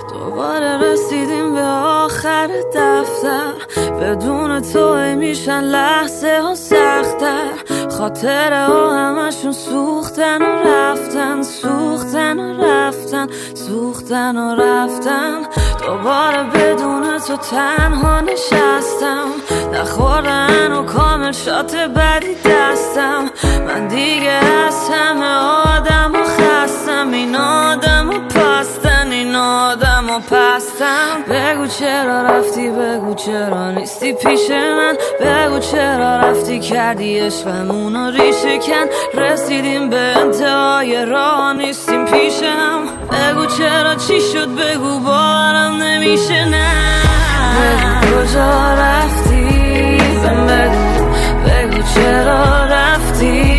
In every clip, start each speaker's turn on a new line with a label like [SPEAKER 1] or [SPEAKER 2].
[SPEAKER 1] دوباره رسیدیم به آخر دفتر، بدون تو میشن لحظه ها سخت‌تر. خاطره ها همشون سوختن و رفتن، سوختن و رفتن، سوختن و رفتن. دوباره بدون تو تنها نشستم، نخوردن و کامل شات بدی دستم. من دیگه از همه آدم و خستم، این آدم و پستن، این آدم و پستم. بگو چرا رفتی، بگو چرا نیستی پیش من، بگو چرا رفتی کردی عشقمونو ریشه کن. رسیدیم به انتهای راه نیستیم پیشم، بگو چرا چی شد، بگو باورم نمیشه. نه بگو کجا رفتی، بگو بگو چرا رفتی،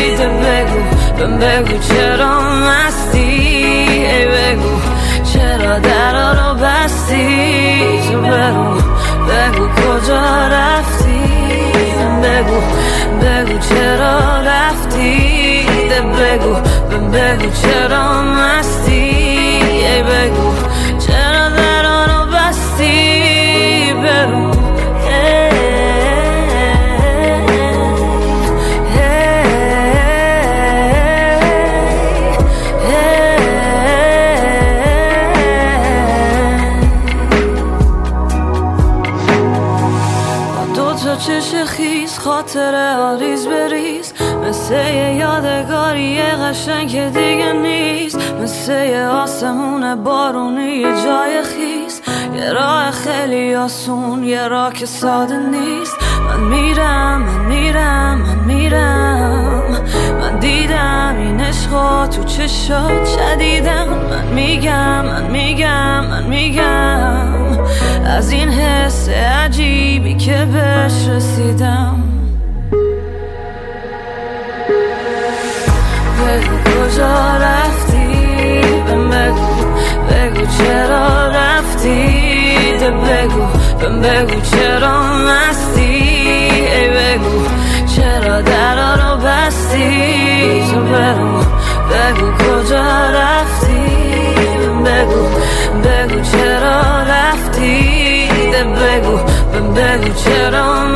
[SPEAKER 1] بگو چرا مستی، ای بگو چرا درا رو بستی. تو بگو کجا رفتی، بگو چرا رفتی، بگو چرا مستی، ای بگو چرا درا رو بستی. بگو چش خیز، خاطره ها ریز بریز، مثل یه یادگاری قشنگ که دیگه نیست، مثل یه آسمون بارونی یه جای خیز، یه راه خیلی آسون، یه راه که ساده نیست. من میرم، من دیدم این عشقا تو چشات شدیدم. من میگم از این حس عجیبی که بهش رسیدم. بگو کجا رفتی، بگو چرا رفتی، بگو چرا مستی، ای بگو چرا درا رو بستی. تو بگو کجا رفتی، بگو چرا رفتی، بگو چرا